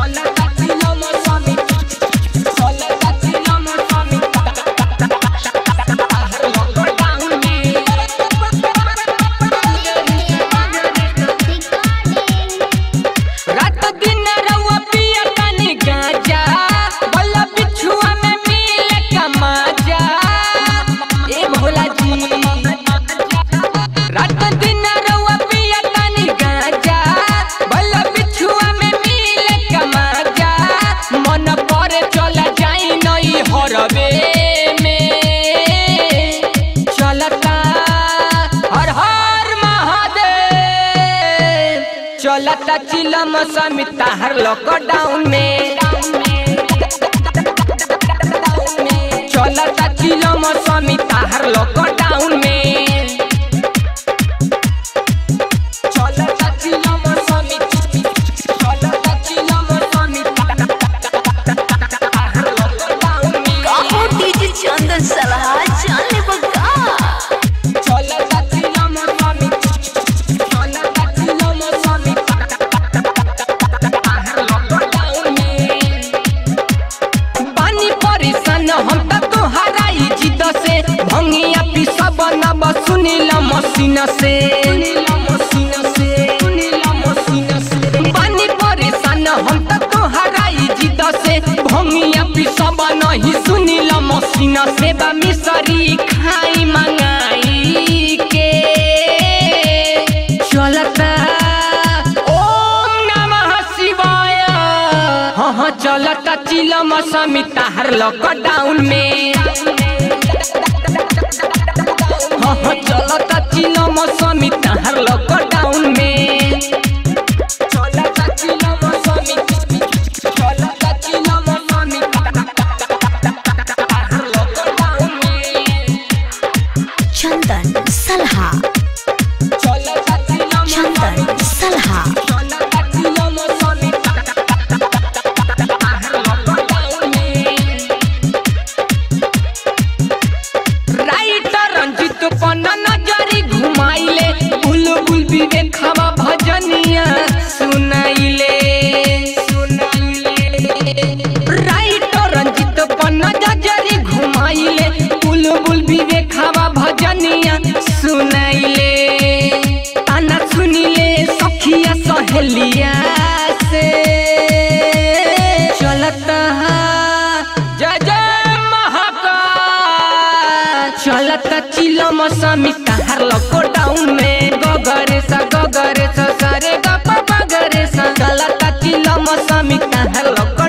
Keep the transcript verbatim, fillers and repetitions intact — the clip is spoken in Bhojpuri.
चलता चिलम समिता हर लॉकडाउन में चलता चिलम समिता हर लॉकडाउन में चलता चिलम समिता चलता चिलम समिता हर लॉकडाउन में काहो डीजे चंदन सलाह जाने बगा चलता चिलम समिता चलता चिलम समिता हर लॉकडाउन में पानी परेशान हम त तोहराई जिद से भंगिया पिसा बनब सुनील मशीन से पानी परेशान हम त तोहराई जिद से भंगिया पिसा बनही सुनील मशीन से बा मिसरी खाई मंगाई के चलता ओम नमः शिवाय हाँ हाँ चलता चिलम समिता हर लॉकडाउन में हाँ हाँ चलता चिलम समिता हर लॉकडाउन में चलता चिलम समिता चलता चिलम समिता हर लॉकडाउन में चंदन सलाह चलता चिलम चंदन सलाह चलता चिलम समिता हर लॉकडाउन में राइटर रंजित पन्ना नजरी घुमाइले बुलबुल विवेक हवा भजनिया सुनाइले राइटर रंजित पन्ना नजरी घुमाइले बुलबुल विवेक हवा भजनिया सुनाइले ताना सुनिले सखिया सहेलिया से चलता जय जय महाकाल चलता चिलम समिता हर लॉकडाउन में गगरे सा गगरे सा सारे गप गगरे सा चलता चिलम समिता हर लॉकडाउन